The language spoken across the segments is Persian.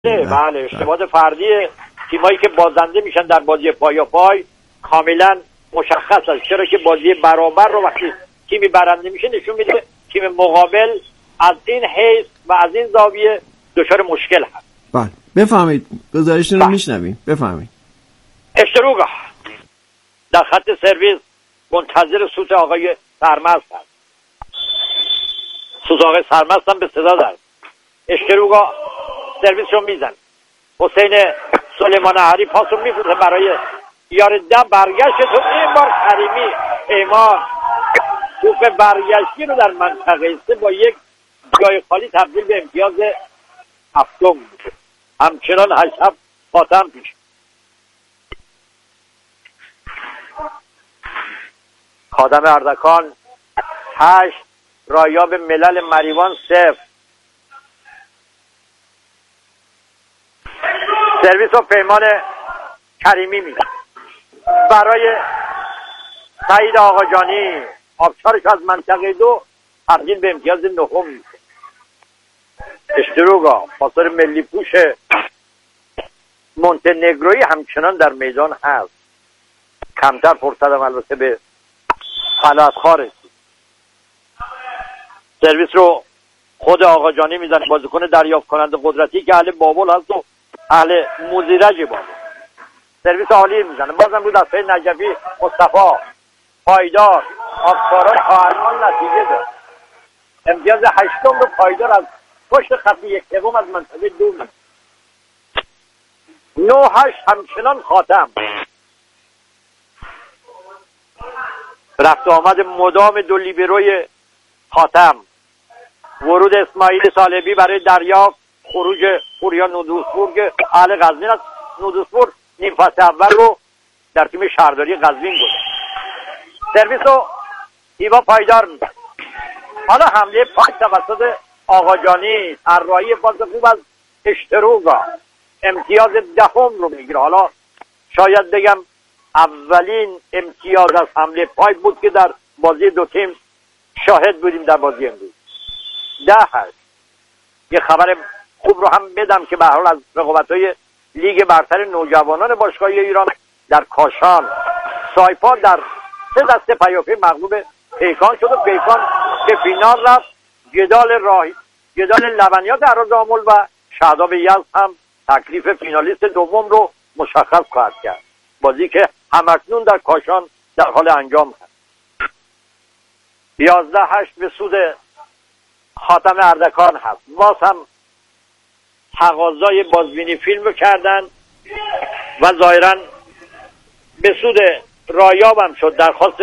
بله اشتباه فردی تیمایی که بازنده میشن در بازی پای کاملا مشخص است، چرا که بازی برابر رو وقتی تیمی برنده میشه نشون میده تیم مقابل از این حیث و از این زاویه دچار مشکل هست. بله بفهمید گزارشتون رو میشنویم. بفهمید. اشتروگا در خط سرویس منتظر سوت آقای سرمست هست. سوت آقای سرمست هم به صدا در اشتروگا سرویس رو میزن. حسین سلیمان احری پاس رو میفروزه برای یار دم، برگشت تو این بار کریمی ایمان توپ برگشتی رو در منطقه 3 با یک جای خالی تبدیل به امتیاز هفتم همچنان 8 خاتم پیش. خادم اردکان 8 رایاب ملل مریوان 0. سرویس و پیمان کریمی میده برای سعید آقاجانی، آبشارش از منطقه 2 تبدیل به امتیاز 9 میشه. اشتروگا پاسور ملی پوش مونتنگرویی همچنان در میدان هست، کمتر فرصت هم البته به فلاتخواه رسید. سرویس رو خود آقاجانی میزنه، بازیکن دریافت کننده قدرتی که اهل بابل هست و اهل موزیرج بابل. سرویس عالی میزنه، بازم رو دسته نجفی مصطفی پایدار آفکاران تا الان نتیجه داد. امتیاز 8 رو پایدار از پشت خط 1 سوم از منطقه 2 میده. 9-8 همچنان خاتم. رفت آمد مدام دو لیبروی خاتم. ورود اسماعیل سالبی برای دریافت، خروج پوریا نودوسبورگ اهل قزوین است. نودوسبورگ نیم فصل اول رو در تیم شهرداری قزوین گذاشت. سرویس رو هیوا پایدار میده. حالا حمله پاک توسط آقاجانی، طراحی پاس خوب از اشتروگا، امتیاز 10 رو میگیره. حالا شاید بگم اولین امتیاز از حمله پاک بود که در بازی دو تیم شاهد بودیم در بازی امروز. 10-8. یه خبر خوب رو هم بدم که به هر حال از رقابت‌های لیگ برتر نوجوانان باشگاه ایران در کاشان سایپا در 3 دسته پیاپی مغلوب پیکان شد و پیکان که فینال رفت. جدال لبنیات اراضی‌آمل و شهداب یزد هم تکلیف فینالیست دوم رو مشخص خواهد کرد. بازی که همکنون در کاشان در حال انجام هست. 11-8 به سود خاتم اردکان هست. باز هم تقاضای بازبینی فیلم رو کردن و ظاهرا به سود رایاب هم شد. درخواست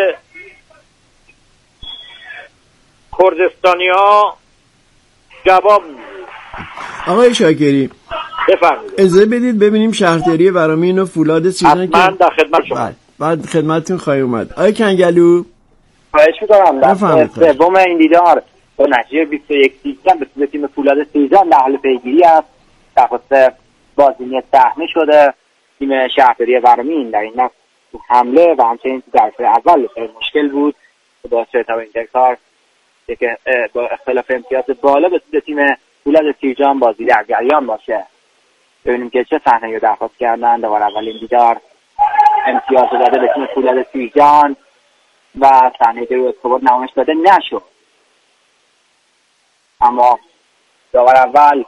کردستانی ها جواب میده. آقای شاکری بفرمایید. اجازه بدید ببینیم شهرداری ورامین و فولاد سیزن که من در خدمت شما. بعد خدمتتون خواهی اومد. آقای کنگلو خواهش می‌کنم. در سوم این دیدار با نتیجه 21-13 به سود تیم فولاد سیزن در حال پیگیری است. درخواست بازبینی صحنه شده. تیم شهرداری ورامین در این نقص تو حمله و همچنین تو درس اول مشکل بود که باعث شد تا این کار که با اختلاف امتیاز بالا به سود تیم فولاد سیرجان بازی در جریان باشه. ببینیم که چه صحنه‌ای رو درخواست کردن. دوباره اولین دیدار امتیاز داده به تیم فولاد سیرجان و صحنه‌ای که رو اسکوبار نمایش داده نشد، اما داور اول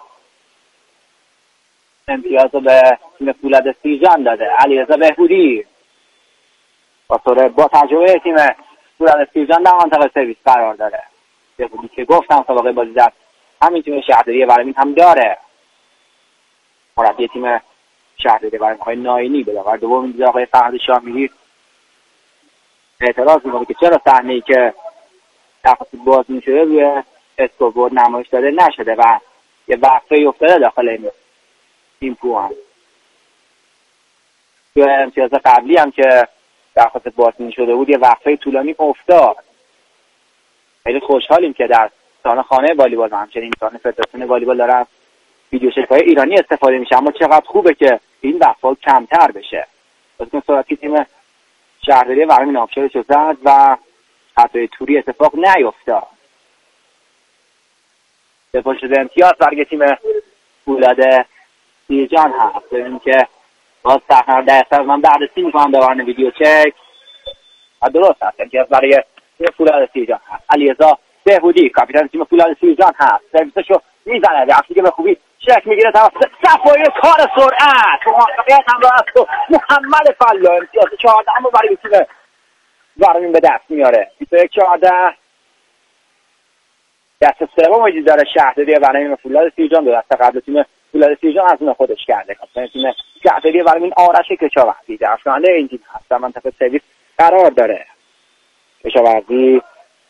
امتیاز رو به تیم فولاد سیرجان داده. علیرضا بهبودی با تجربه تیم فولاد سیرجان در منطقه سرویس قرار داره. بهبودی که گفتم سابقه بازی در همین تیم شهرداری ورامین هم داره. مربی تیم شهرداری ورامین آقای ناینی به داور دوم میده آقای فرهاد شامیری اعتراض میکنه که چرا صحنه‌ای که درخواست بازبینی شده روی اسکوربورد نمایش داده نشده و یه وقفه افتاده داخل این پوان. توی امتیاز قبلی هم که درخواست بازبینی شده بود یه وقفه طولانی افتاد. خیلی خوشحالیم که در خانه والیبال و همچنین سانه فدراسیون والیبال داره ویدیو شکل‌های ایرانی استفاده میشه، اما چقدر خوبه که این وقفه‌ها کمتر بشه. بازیکن سرعتی تیم شهرداری ورامین آبشارش رو زد و خطای توری اتفاق نیفتاد. دفاع شده امتیاز برای تیم فولاد سیرجان هست. ببینیم که باز صحنه در من بررسی میکنم دوران ویدیو چک. درست هست که برای تیم فولاد سیرجان هست. علیرضا بهبودی کاپیتان تیم فولاد سیرجان هست. سرویسشو میزنه وقتی که به خوبی چک میگیره توسط صفایی کار سرعت موفقیت همراه است و محمد فلا امتیاز 14 اما برای تیم ورامین به دست میاره. 21-14 دست سوم وجود داره شهرداری ورامین فولاد سیرجان. دو دست قبل تیم فولاد سیرجان از اون خودش کرده. کاپیتان تیم شهرداری ورامین آرش کشاورزی در افشاننده این تیم هست. در منطقه سرویس قرار داره. کشاورزی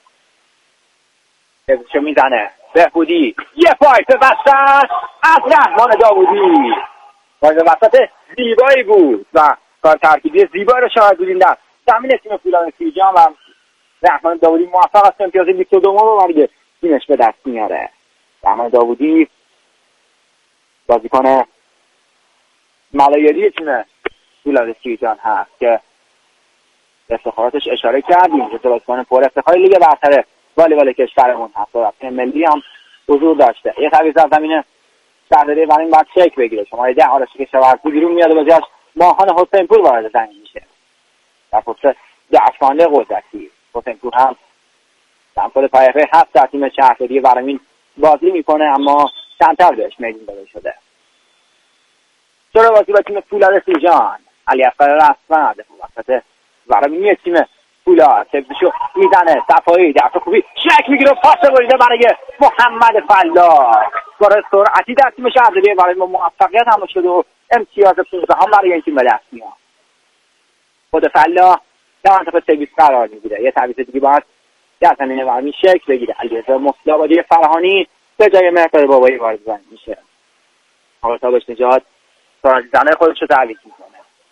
سرویسشو میزنه بهبودی یه پایپ وسط از رحمان داوودی. پایپ وسط زیبایی بود و کار ترکیبی زیبایی رو شاهد بودیم در زمین تیم فولاد سیرجان و رحمان داوودی موفق است امتیاز 22 رو برای تیمش به دست میاره. رحمان داوودی بازیکن ملایری تیم فولاد سیرجان هست که افتخاراتش اشاره کردیم که بازیکن پر افتخار لیگ برتر والیبال کشورمون هست و تیم ملی هم حضور داشته. یه تعویض در زمین شهرداری ورامین باید چک بگیره. شماره 10 آرش کشاورزی بیرون میاد و بازیش ماهان حسینپور وارد زمین میشه. در پست دفعانده قدرتی حسینپور هم سمفل پایفه هست در تیم شهرداری ورامین بازی میکنه اما کمتر بهش میدون داده شده. چرا بازی با تیم فولاد سیرجان علی اکبر رسمت وسط ورامین تیم فولاد سبزشو میزنه صفایی در خوبی شک میگیره پاس بریده برای محمد فلا. کار سرعتی در تیم شهرداری ورامین موفقیت هم شده و امتیاز 15 هم برای این تیم به دست میاد. خود فلا در منطقه سرویس قرار میگیره. یه تعویض دیگه باید در زمین ورامین شکل بگیره. علیرضا مصطفی فرهانی به جای مهداد بابایی وارد زمین میشه. آرتابش نجات زنه خودش رو تعویض میکنه.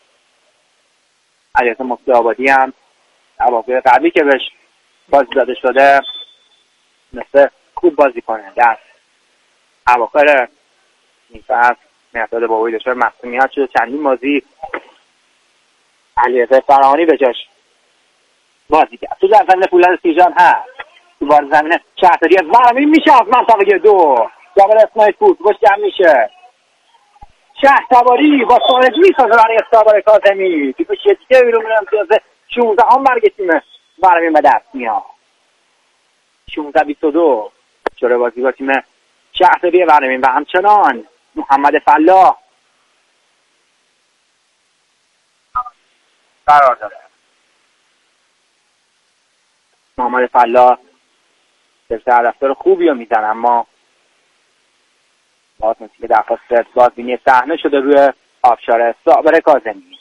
علیرضا مصطفی هم اواخر قبلی که بهش بازی داده شده مثل خوب بازی کنه. در اواخر این فصل مهداد بابایی داشته مصونیت شده چندین بازی علیرضا فرهانی به جاش بازی کرد. تو در زمین فولاد سیرجان هست. تو وارد زمین شهرداری ورامین میشه از منطقه 2 جابر اسماعیل پور باش جمع میشه. شهرداری با خارج میسازه برای استقبال کاظمی. تیپ شدیده بیرون میره امتیاز 16 هم برای تیم ورامین به دست میاد. 16-22 شروع بازی با تیم شهرداری ورامین و همچنان محمد فلا قرار داره. محمد فلا رفتار خوبی رو میزن اما باز مثل که درخواست بازبینی صحنه شده روی آبشار صابر کاظمی.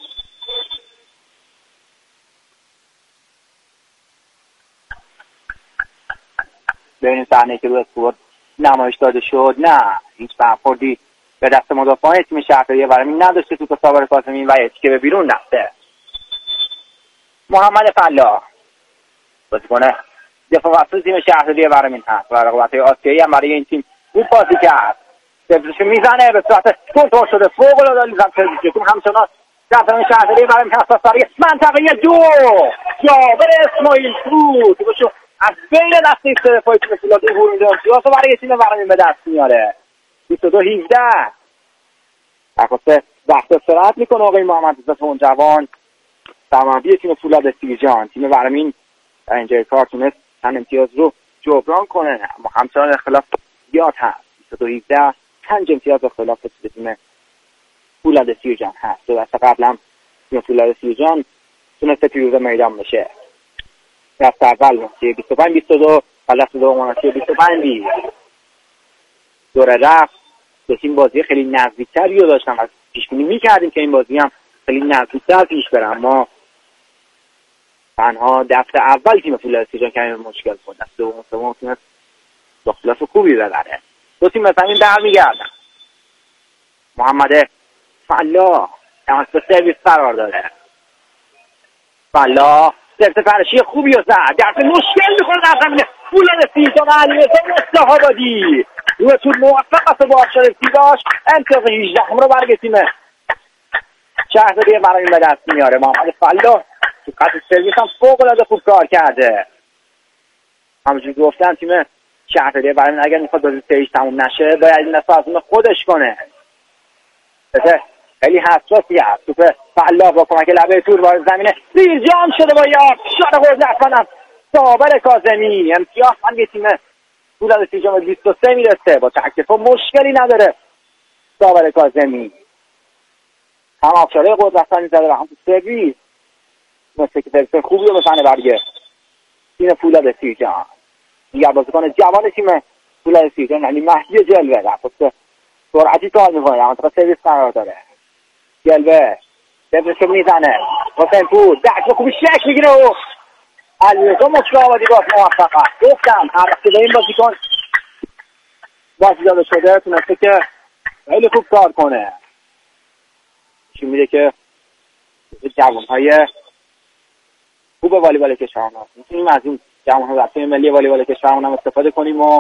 ببینیم صحنه که روی اسکور نمایش داده شد. نه هیچ برخوردی به دست مدافعان تیم شهرداری ورامین نداشته. توپ صابر کاظمی و یکی که به بیرون رفته. محمد فلا بازیکن دفاع وسط تیم شهرداری ورامین هست و رقابت‌های آسیایی هم برای این تیم خوب بازی کرد. سرویسش میزنه به صورت کنترل شده فوق‌العاده لیزم سرویسش همچنان در زمین شهرداری ورامین هست برای منطقه 2 جابر اسماعیل پور توپشو از بین دسته دفاعی تیم فولاد عبور میده و برای تیم ورامین به دست میاره. 22-17 درخواست وقت استراحت میکنه آقای محمد رضا اونجوان سرمربی تیم فولاد سیرجان. تیم ورامین در اینجای کار تونست چند امتیاز رو جبران کنه اما همچنان اختلاف زیاد هست. 22-17 5 امتیاز اختلاف تیم فولاد سیرجان هست. دو دست قبل هم تیم فولاد سیرجان تونست پیروز میدان بشه. دست اول 25-22 و دست دوم 25 دوره رفت. دو تیم بازی خیلی نزدیکتری رو داشتن و پیش‌بینی می‌کردیم که این بازی هم خیلی نزدیکتر پیش بره اما تنها دست اول تیم فولاد سیرجان کمی مشکل بود. دست دوم سوم تونست با اختلاف خوبی ببره. دو تیم به زمین برمیگردن. محمد فلا تماس به سرویس قرار داره. فلا سرت پرشی خوبی رو زد. درس مشکل میخوره در زمین فولاد سیرجان. علیرضا مصطفی روی طول موفق است با آبشار سیداش امتیاز 18 هم رو برای تیم شهرداری ورامین به دست میاره. محمد فلا تو خط سرویس هم فوق‌العاده خوب کار کرده. همونجوری که گفتم تیم شهرداری ورامین اگر میخواد بازی سریش تموم نشه باید این دفعه از اون خودش کنه. خیلی حساسی هست. توپ فلاح با کمک لبه تور وارد زمینه سیرجان شده با یک شات قدرتمند از صابر کاظمی. امتیاز هم به تیم فولاد سیرجان 23 میرسه. با تکلیف مشکلی نداره صابر کاظمی. هم آفشاره قدرتمندی زده و هم سرویس مثل که سرویس خوبی رو بزنه برگه تیم فولاد سیرجان. دیگر بازیکن جوان تیم فولاد سیرجان یعنی مهدی جلوه در پست سرعتی کار میکنه، اما تا سرویس قرار داره. جلوه سرویس رو میزنه حسین پور دست خوبی شک میگیره و علیرضا مصطفی باز موفق است. گفتم هر وقتی به این بازیکن بازی داده شده تونسته که خیلی خوب کار کنه. نشون میده که جوانهای خوب والیبال کشور ما میتونیم از این جوانها در تیم ملی والیبال کشورمون هم استفاده کنیم و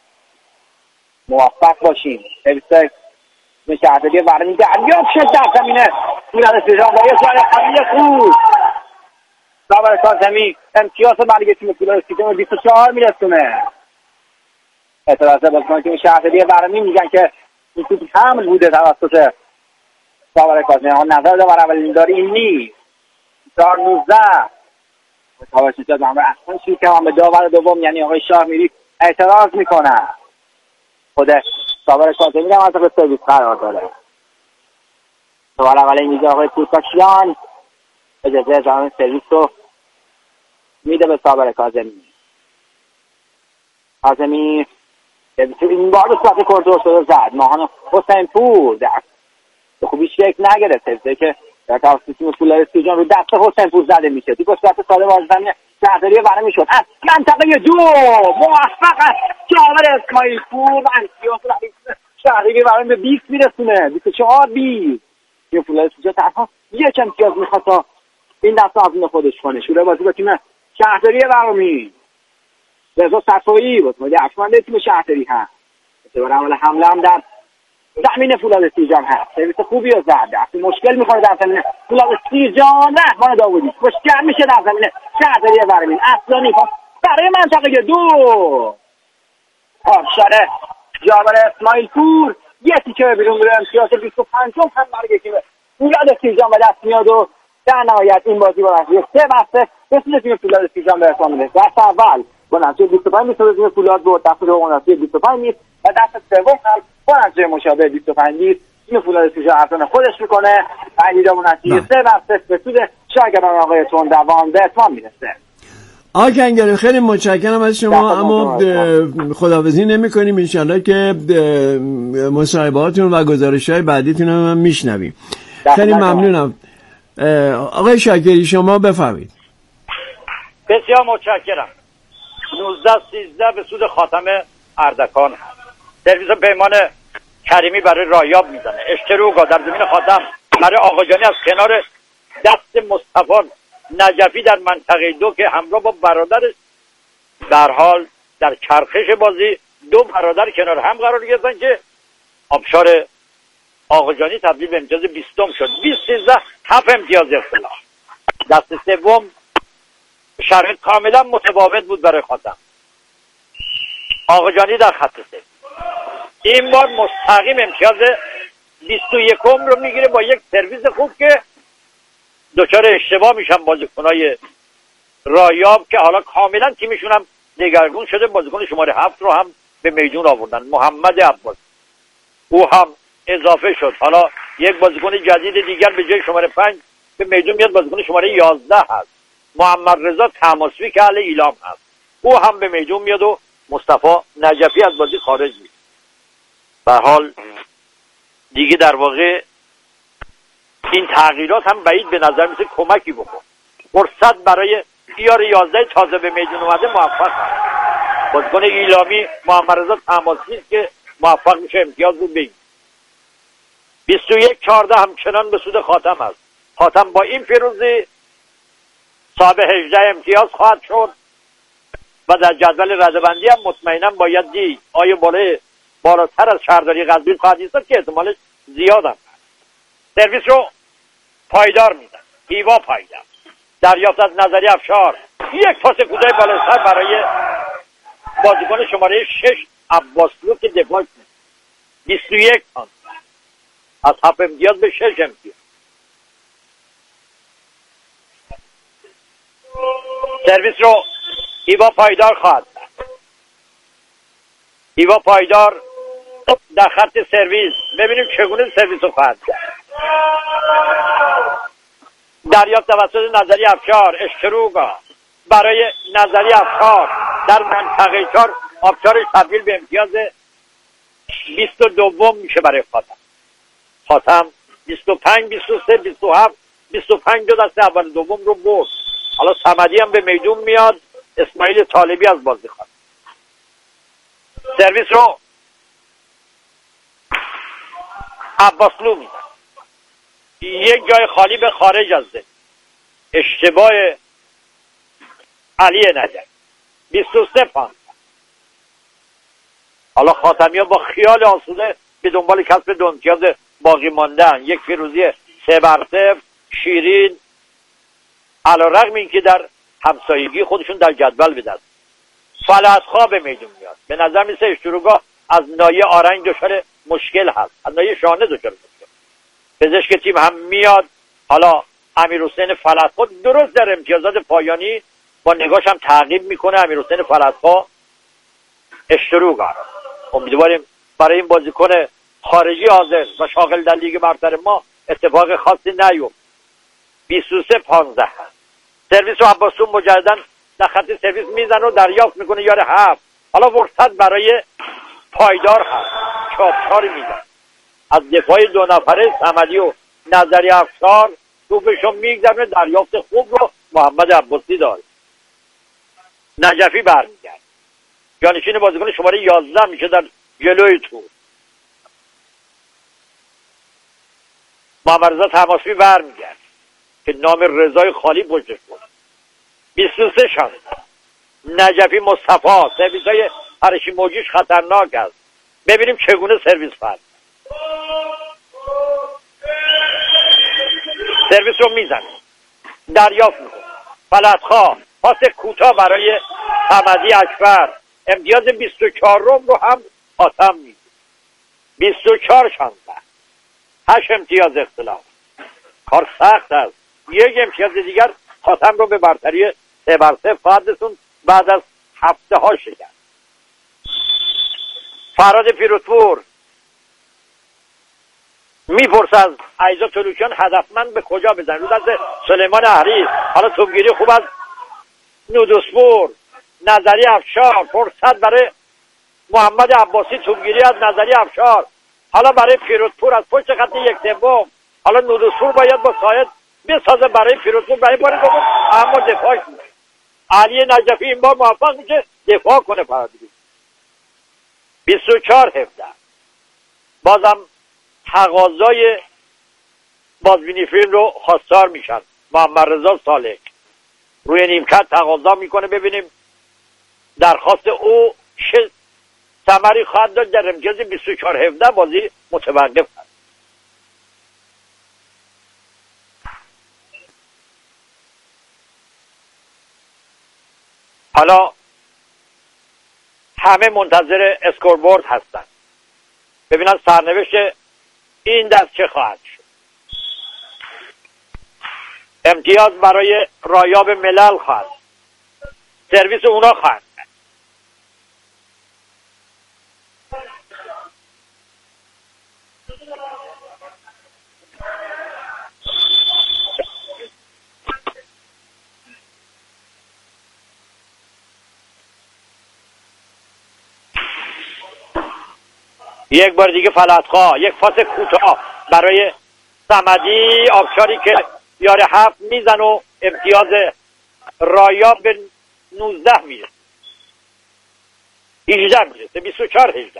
موفق باشیم. سرویس شهرداری ورمی دریافت شد در زمینه فولاد سیرجان با یه جای خیلی خوب صابر کاظمی امتیاز برای تیم فولاد سیرجان 24 میرسونه. اعتراض بازیکن تیم شهرداری ورمی میگن که این توپ حمل بوده توسط صابر کاظمی. نظر دارم اولین داری این نیست. 19 متوجه شد من اصلا چیزی که من به داور دوم یعنی آقای شاهمیری اعتراض میکنه. خود صابر کاظمی هم از به سرویس قرار داره. سوال اولین میگه آقای پورکاشیان اجازه جانب سرویس رو میده به صابر کاظمی. کاظمی این بار به صورت کنترل شده زد. ماهان حسین پور در خوبی شکل نگرفته که در توسط تیم فولاد سیرجان رو دست حسین پور زده میشه. توپ به صورت ساده وارد زمین شهرداری ورمی شد. از منطقه 2 موفق است جابر اسماعیل پور و امتیاز شهرداری ورمی به 20 میرسونه. 24 20 تیم فولاد سیرجان تنها یک امتیاز میخواد تا این دست آزمون خودش کنه. شروع بازی با تیم شهرداری ورمی. رضا صفایی بود مدیر افشانده تیم شهرداری هست. اعتبار عمل حمله هم در زمین فولاد سیرجان هست. سرویس خوبی رو زد. دستی مشکل میکنه در زمین فولاد سیرجان. رحمان داوودی مشکل میشه در زمین شهرداری ورمی. اصلانی برای منطقه 2 آبشاره جابر اسماعیل پور یکی که بیرون میره. امتیاز 25 هم برای تیم فولاد سیرجان به دست میاد و در نهایت این بازی با نتیجه 3-0 رسید تیم فولاد سیرجان به اتمام میرسه. دست اول با نتیجه 25 میشه تیم فولاد برد. دست دوم نتیجه 25 نیست و دست سوم هم با نتیجه مشابه 25 نیست تیم فولاد سیرجان ارزان خودش میکنه. پنجیده با نتیجه 3-0 به سود شاگردان آقای تندوان به اتمام میرسه. آقای کنگره خیلی متشکرم از شما، اما خداحافظی نمی‌کنیم. ان شاءالله که مصاحبهاتون و گزارش‌های بعدیتون رو میشنویم. خیلی ممنونم. آقای شاکری شما بفرمایید. بسیار متشکرم. 19-13 به سود خاتم اردکان هست. سرویس پیمان کریمی برای رایاب میزنه. اشتروگا در زمین خاتم برای آقاجانی از کنار دست مصطفی نجفی در منطقه 2 که همراه با برادرش در حال در چرخش بازی 2 برادر کنار هم قرار گرفتن که آبشار آقاجانی تبدیل به امتیاز 20 شد. 20-13 7 امتیاز اختلاف. دست سوم شرایط کاملا متفاوت بود برای خاتم. آقاجانی در خط سه این بار مستقیم امتیاز 21 رو میگیره با یک سرویس خوب که دچار اشتباه میشن بازیکنای رایاب که حالا کاملا تیمشون هم دگرگون شده. بازیکن شماره 7 رو هم به میدون آوردن، محمد عباس، او هم اضافه شد. حالا یک بازیکن جدید دیگر به جای شماره 5 به میدون میاد، بازیکن شماره 11 هست، محمد رضا تماسبی که اهل ایلام هست، او هم به میدون میاد و مصطفی نجفی از بازی خارج میشه. به حال دیگه در واقع این تغییرات هم بعید به نظر میسه کمکی بکن. فرصت برای بیار 11 تازه به میدون اومده موفق هست. بازیکن ایلامی محمد رضا تماسبی که موفق میشه امتیاز رو بگیره. 21-14 همچنان به سود خاتم است. خاتم با این پیروزی صاحب 18 امتیاز خواهد شد و در جدول رده‌بندی هم مطمئنا باید دید آیا بالاتر از شهرداری قزوین خواهد ایستاد که احتمالش زیاد هم. سرویس رو پایدار میدن، هیوا پایدار، دریافت از نظری افشار، یک پاس کوتاه بالاتر برای بازیکن شماره 6 عباسلو که دفاع کنه. 21 از 7 امتیاز به 6 امتیاز. سرویس رو هیوا پایدار خواهد. هیوا پایدار در خط سرویس، ببینیم چگونه سرویس رو خواهد کرد. دریافت توسط نظری افشار. اشتروگا برای نظری افشار در منطقه 4. آبشارش تبدیل به امتیاز 22 میشه برای خاتم 25 23 27 25 دو دسته اول دوم رو برد. حالا صمدی هم به میدون میاد. اسماعیل طالبی از بازی خواهد. سرویس رو عباسلو میده. یک جای خالی به خارج از ده. اشتباه علی نجف. 23 پانت. حالا خاتمی ها با خیال آسوده به دنبال کسب 2 امتیاز باقی ماندن. یک پیروزی 3-0 شیرین، علیرغم اینکه در همسایگی خودشون در جدول به دست. فلعتخواه به میدون میاد. به نظر میسه اشتروگاه از نایه آرنگ دچار مشکل هست، از نایه شانه دچار مشکل. پزشک تیم هم میاد. حالا امیرحسین فلعتخواه درست در امتیازات پایانی با نگاش هم تعقیب میکنه. امیرحسین فلعتخواه اشتروگاه. امیدواریم برای این بازیکن خارجی حاضر و شاغل در لیگ برتر ما اتفاق خاصی نیفته. 23-15. سرویس رو عباسون مجددا در خط سرویس میزنه و دریافت میکنه یار 7. حالا فرصت برای پایدار هست. چاپچاری میزن از دفاع 2 نفره صمدی و نظری افشار. توپشو میگذرونه. دریافت خوب رو محمد عباسی داره. نجفی برمیگرد. جانشین بازیکن شماره 11 میشه در جلوی تو. محمد رضا تماسبی برمیگرد که نام رضای خالی پشتش بود. 23 شانس. نجفی مصطفی. سرویس های پرشی موجیش خطرناک است. ببینیم چگونه سرویس فرد. سرویس رو میزنه. دریافت میکنه. فلعتخواه پاس کوتاه برای صمدی اکبر. امتیاز 24 رو هم خاتم میده. 24 شانس. 8 امتیاز اختلاف. کار سخت است. یک امتیاز دیگر خاتم رو به برتری 3-0 خواهد رسوند بعد از هفته ها شکست. فراد پیروزپور میپرسه از عیزا طلوچیان هدفمند به کجا بزن. رو دست سلیمان احریز. حالا توپگیری خوب از نودوسپور. نظری افشار. فرصت برای محمد عباسی. توپگیری از نظری افشار. حالا برای پیروزپور از پشت خط 1/3. حالا نودوسپور باید با ساید بسازه برای پیروزپور برای بار دوم، اما دفاع کنه. علی نجفی این بار موفق میشه دفاع کنه. فرادی 24-17. بازم تقاضای بازبینی فیلم رو خواستار میشن. محمد رضا صالح روی نیمکت تقاضا میکنه ببینیم درخواست او چه ثمری خواهد داد. در امتیاز 24-17 بازی متوقف است. حالا همه منتظر اسکوربورد هستن ببینن سرنوشت این دست چه خواهد شد. امتیاز برای رایاب ملل خواهد. سرویس اونا خواهد. یک بار دیگه فلعتخواه. یک پاس کوتاه برای صمدی آبشاری که یار 7 میزن و امتیاز رایاب به 19 میرسه. 18 میرسه. 24-18.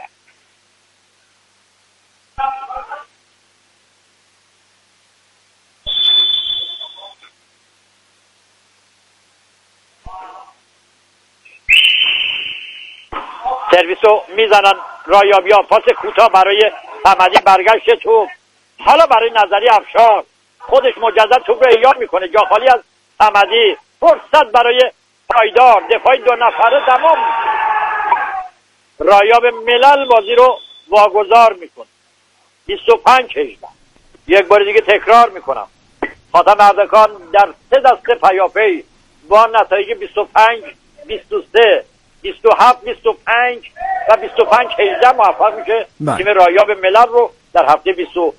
سرویسو میزنن رایابی ها. پاس کوتاه برای صمدی. برگشت توپ. حالا برای نظری افشار. خودش مجدد توپ رو احیا میکنه. جا خالی از صمدی. فرصت برای پایدار. دفاعی 2 نفره تمام. رایاب ملل بازی رو واگذار میکنه. 25-18. یک بار دیگه تکرار میکنم، خاتم اردکان در 3 دسته پیاپی با نتایج 25 23 27 25 و 25-18 موفق میشه تیم رایاب ملل رو در هفته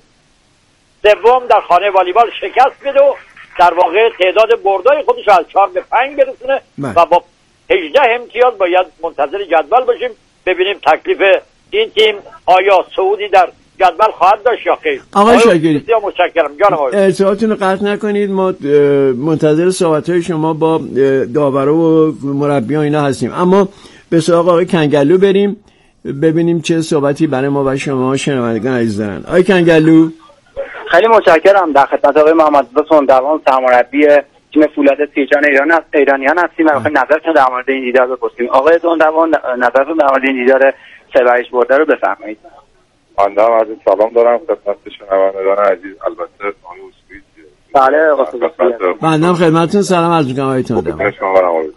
23 در خانه والیبال شکست بده و در واقع تعداد بردای خودش از 4 به 5 برسونه و با 18 امتیاز باید منتظر جدول باشیم ببینیم تکلیف این تیم آیا صعودی در جدول خواهد داشت یا خیر. آقای شاگری بسیار متشکرم جانم آقای. ارتباطتون رو قطع نکنید، ما منتظر صحبت‌های شما با داورا و مربیان اینا هستیم. اما به سراغ آقای کنگلو بریم ببینیم چه صحبتی برای ما و شما شنوندگان عزیز دارن. آقای کنگلو خیلی متشکرم. در خدمت آقای محمدرضا سهندوان سرمربی تیم فولاد سیرجان ایرانیان هستیم و می‌خوایم نظرتون در مورد این دیدار بپرسیم. آقای سهندوان نظرتون در مورد این دیدار 3-8 برده رو بفرمایید. من عرض سلام دارم خدمت شنوندگان عزیز. البته آقای اسوی بله آقای بنده خدمتتون سلام عرض می‌کنم آقای سهندوان.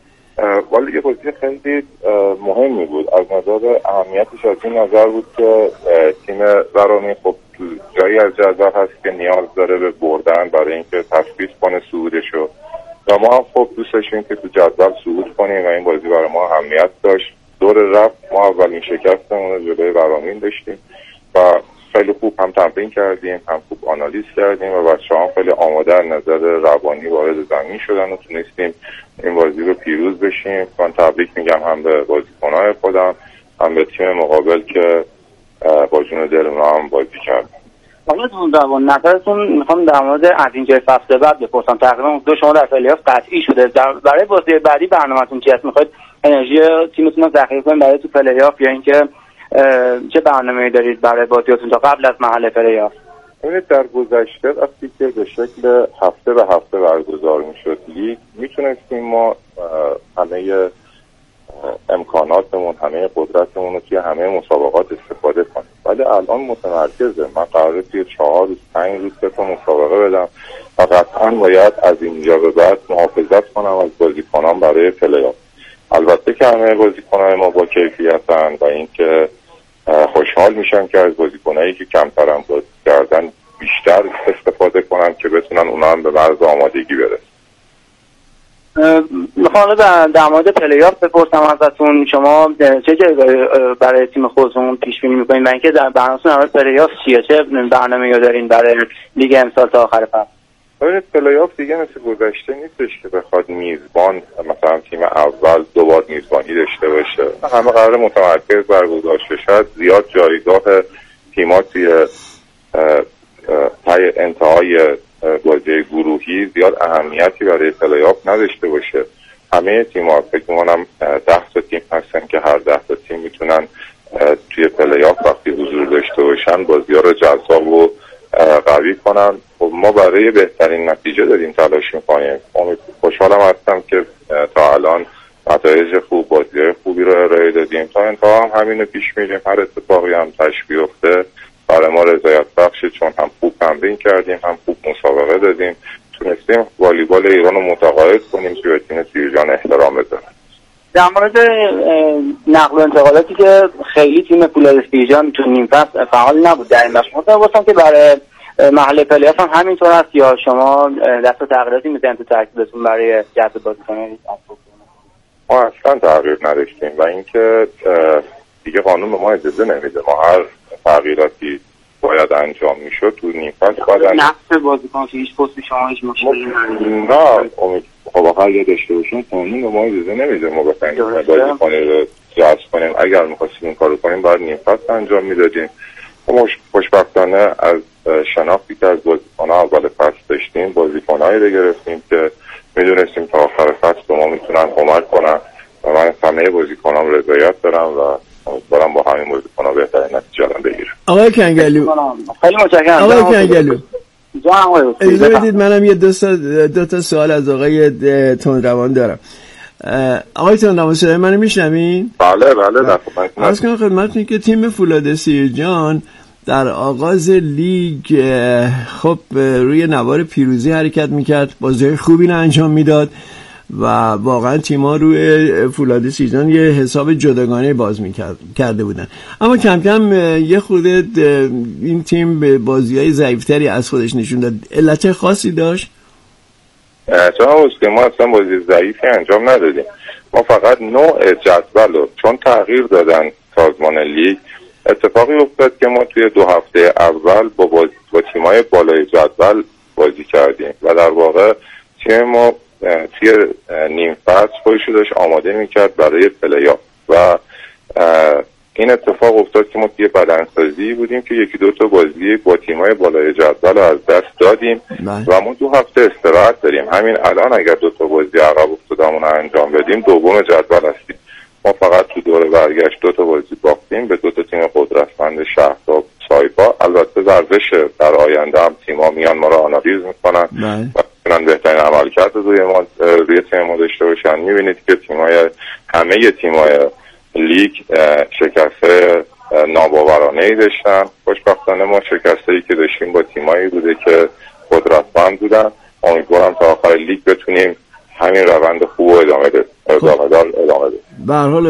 ولی یه بازی خیلی مهمی بود از نظر اهمیتش، از این نظر بود که تیم ورامین خب جایی از جدول هست که نیاز داره به بردن برای اینکه تثبیت کنه صعودشو و ما هم خب دوست داشتیم که تو جدول صعود کنیم و این بازی برای ما اهمیت داشت. دور رفت ما اولین شکستمون رو جلوی ورامین داشتیم و خیلی خوب هم تمرین کردیم، هم خوب آنالیز کردیم و بچه‌ها خیلی آماده از نظر روانی وارد زمین شدن و تونستیم این بازی رو پیروز بشیم. من تبریک میگم هم به بازیکن‌های خودم هم به تیم مقابل که با جون دل ما هم بازی کرد. آقایتون در نظرتون میخوام در مورد از اینجای فصل بعد بپرسم. تقریبا دو شما در پلی‌آف قطعی شده، برای بازی بعدی برنامه‌تون چی هست؟ میخواید انرژی تیمتون رو ذخیره کنید برای تو پلی‌آف یا اینکه چه برنامه‌ای دارید برای بازیاتون تا قبل از مرحله پلی‌آف؟ ببینید در گذشته وقتی که به شکل هفته به هفته برگزار میشد لیگ میتونستیم ما همه امکاناتمون همه قدرتمون رو توی همه مسابقات استفاده کنیم، ولی الان متمرکزه. من قراره توی 4 روز 5 روز 3 تا مسابقه بدم و قطعا باید از اینجا به بعد محافظت کنم از بازیکنان برای پلی‌آف. البته که همه بازیکنان ما با کیفیتن و اینکه خوشحال میشن که از بازیکنایی که کمترم بازی کردن بیشتر استفاده کنن که بتونن اونا هم به مرز آمادگی برسن. میخوام در مورد پلی‌آف بپرسم ازتون، شما چه جایگاهی برای تیم خودتون پیش بینی میکنین و اینکه در برنامه‌تون در مورد پلی‌آف چیه؟ چه برنامه‌ای دارین برای لیگ امسال تا آخر فصل؟ ببینید پلی‌آف دیگه مثل گذشته نیستش که بخواد میزبان مثلا تیم اول 2 بار میزبانی داشته باشه. همه قرار متمرکز برگزار شه. زیاد جایگاه تیم‌ها توی انتهای بازی گروهی زیاد اهمیتی برای پلی‌آف نداشته باشه. همه تیم‌ها فکر می‌کنم 10 تا تیم هستن که هر 10 تا تیم میتونن توی پلی‌آف وقتی حضور داشته باشن بازی‌ها رو جذاب و قوی کنن. خب ما برای بهترین نتیجه داریم تلاش می‌کنیم. خوشحالم هستم که تا الان نتایج خوب، بازی‌های خوبی رو ارائه دادیم. تا انتها هم همین رو پیش می‌ریم. هر اتفاقی هم تشبیه افته برای ما رضایت بخشه، چون هم خوب تمرین کردیم، هم خوب مسابقه دادیم، تونستیم والیبال ایران رو متقاعد کنیم که به تیم سیرجان احترام بذارن. در مورد نقل و انتقالاتی که خیلی تیم فولاد سیرجان تو نیم فصل فعال نبود در این بخش، متوقعم که برای محل پلی‌آف هم همینطور است یا شما دست تغییراتی می‌زنید تو ترکیبتون برای جذب بازیکنان؟ ما اصلا تغییر نداشتیم و اینکه دیگه قانون به ما اجازه نمیده. ما هر تغییراتی باید انجام میشد تو نیم فصل باید نقص بازیکن که هیچ پست شما هیچ مشکلی نداره. نه امید خب اگر داشته باشیم قانون به ما اجازه نمیده ما بخوایم بازیکن رو جذب کنیم. اگر می‌خواستیم این کارو کنیم باید نیم فصل انجام میدادیم. ما خوشبختانه از شناختی که از بازیکن‌ها اول فصل داشتیم بازیکن‌هایی رو گرفتیم که میدونستیم تا آخر فصل به ما میتونن کمک کنن و من همه بازیکنام رضایت دارم و امیدوارم با همین بازیکن‌ها بهترین نتیجه الان بگیرم. آقای کنگلو خیلی متشکرم. آقای کنگلو اجازه بدید منم یه دو تا سوال از آقای تندروان دارم. آقای تندروان صدای منو میشنوین؟ بله بله. عرض کنم خدمتتون که تیم فولاد سیرجان در آغاز لیگ خب روی نوار پیروزی حرکت میکرد، بازی خوبی رو انجام میداد و واقعا تیم‌ها روی فولاد سیزن یه حساب جداگانه باز کرده بودن، اما کم کم یه خورده این تیم به بازی‌های ضعیف‌تری از خودش نشون داد. علت خاصی داشت؟ چون ما اصلا بازی ضعیفی انجام ندادیم، ما فقط نوع جدول رو چون تغییر دادن سازمان لیگ، اتفاقی افتاد که ما توی 2 هفته اول با تیم‌های بالای جدول بازی کردیم و در واقع تیم ما توی نیم فصل خودش رو داشت آماده میکرد برای پلی‌آف و این اتفاق افتاد که ما توی بدنسازی بودیم که 1-2 تا بازی با تیم‌های بالای جدول رو از دست دادیم و ما 2 هفته استراحت داریم. همین الان اگر 2 تا بازی عقب افتادمون رو انجام بدیم دوم جدول هستیم. ما فقط تو دوره برگشت 2 تا بازی باختیم به 2 تا تیم قدرتمند شهرزاد سایپا. البته ورزش در آینده هم تیم‌ها میان ما رو آنالیز میکنن و میتونن بهترین عملکرد روی تیم ما داشته باشن. میبینید که همه تیم‌های لیگ شکست ناباورانه‌ای داشتن. خوشبختانه ما شکستایی که داشتیم با تیمایی بوده که قدرتمند بودن. امیدوارم تا آخر لیگ بتونیم همین روند خوب ادامه بدیم. به هر حال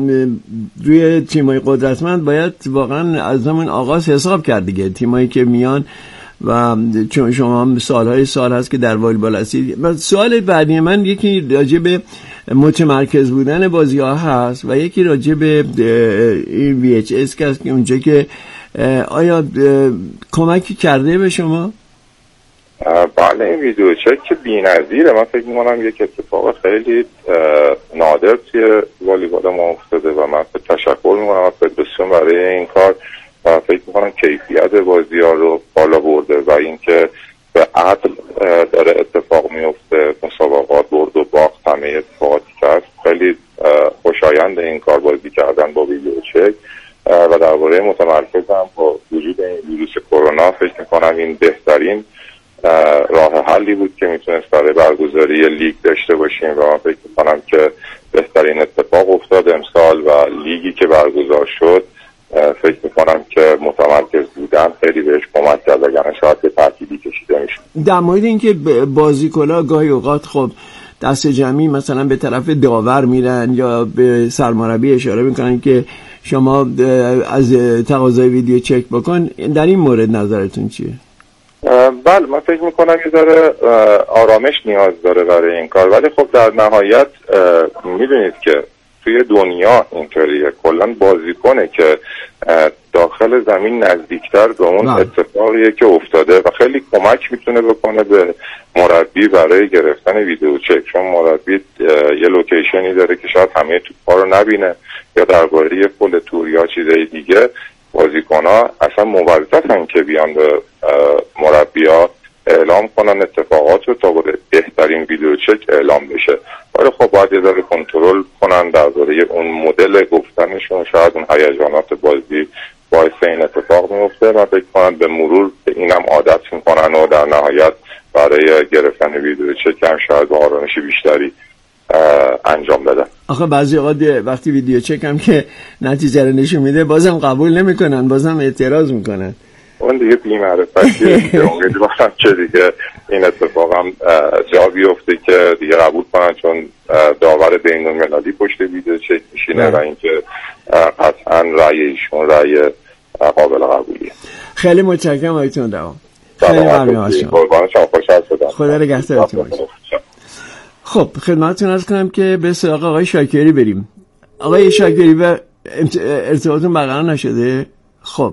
روی تیمای قدرتمند باید واقعا از همون آغاز حساب کرد دیگه. تیمایی که میان و چون شما هم سال هست که در والیبال هستید. سوال بعدی من یکی راجع به متمرکز بودن بازی ها هست و یکی راجع به این VHS که اونجا که آیا کمکی کرده به شما؟ بله، این ویدیو چک که بی‌نظیره. من فکر می‌کنم یک اتفاق خیلی نادر توی والیبال ما افتاده و من تشکر می‌کنم از فدراسیون برای این کار و فکر می‌کنم کیفیت بازی‌ها رو بالا برده و اینکه به عدل داره اتفاق میفته. مسابقات برد و باخت همه اتفاقاتی که هست خیلی خوشایند این کار بازی کردن با ویدیو چک و درباره متمرکزم با وجود این ویروس کرونا فکر می‌کنم این بهترین راه حلی بود که میتونست برای برگزاری لیگ داشته باشیم و من فکر میکنم که بهترین اتفاق افتاد امسال و لیگی که برگزار شد فکر میکنم که متمرکز بودن خیلی بهش کمک کرد وگرنه شاید به ترتیبی کشیده میشه. در مورد اینکه بازیکن‌ها گاهی اوقات خب دست جمعی مثلا به طرف داور میرن یا به سرمربی اشاره میکنن که شما از تقاضای ویدیو چک بکن، در این مورد نظرتون چیه؟ بله، من فکر میکنم یه ذره آرامش نیاز داره برای این کار، ولی خب در نهایت میدونید که توی دنیا اینطوریه. کلا بازیکنه که داخل زمین نزدیکتر به اون اتفاقیه که افتاده و خیلی کمک میتونه بکنه به مربی برای گرفتن ویدیو چک، چون مربی یه لوکیشنی داره که شاید همه توپا رو نبینه یا درباره یه پل تور یا چیزای دیگه. بازیکن‌ها اصلا موظفن که بیان به مربی‌ها اعلام کنن اتفاقات رو تا بهترین ویدیو چک اعلام بشه. ولی خب باید یه ذره کنترل کنن درباره اون مدل گفتنشون. شاید اون هیجانات بازی باعث این اتفاق میفته. من فکر کنم به مرور به اینم عادت میکنن و در نهایت برای گرفتن ویدیو چک هم شاید با آرامش بیشتری انجام بدن. آخه بعضی اوقات وقتی ویدیو چک هم که نتیجه رو نشون میده بازم قبول نمیکنن، بازم اعتراض میکنن. اون دیگه بی‌معرفتیه. امیدوارم که دیگه این اتفاق هم جا بیفته که دیگه قبول کنن، چون داور بین‌المللی پشت ویدیو چک میشینه و اینکه قطعا رأی ایشون رأی قابل قبولیه. خیلی متشکرم آقایتون دوام. خیلی ممنون از شما. قربان شما، خوشحال شدم. خدا نگهدارتون باشه. خب خدمتتون عرض کنم که به سراغ آقای شاکری بریم. آقای شاکری و ارتباطتون برقرار نشده؟ خب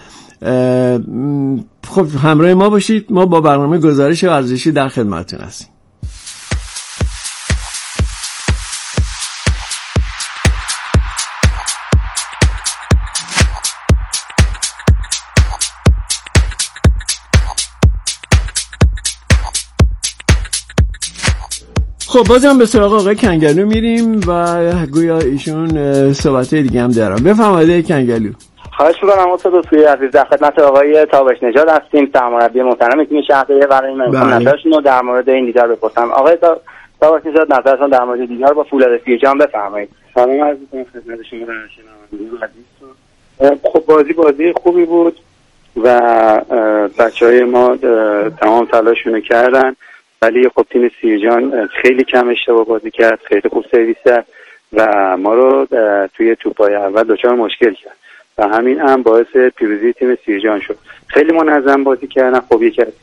همراه ما باشید، ما با برنامه گزارش ورزشی در خدمتتون هستیم. خب بازم به سراغ آقای کنگلو میریم و گویا ایشون صحبت‌های دیگه هم دارن. بفرمایید کنگلو. خواهش می‌کنم استاد دوستی عزیز، در خدمت آقای تابش نژاد هستیم، سرمربی محترم تیم شهرداری برای من نظرشون رو در مورد این دیدار بپرسم. آقای تابش نژاد نظرتون در مورد دیدار با فولاد سیرجان بفرمایید. سلام عرض می‌کنم خدمت شما شنوندگان عزیز. خب بازی خوبی بود و بچهای ما تمام تلاششون کردن ولی خب تیم سیرجان خیلی کم اشتباه بازی کرد، خیلی خوب سرویس کرد و ما رو توی توپای اول دچار مشکل کرد و همین هم باعث پیروزی تیم سیرجان شد. خیلی منظم بازی کردن. خب یکی از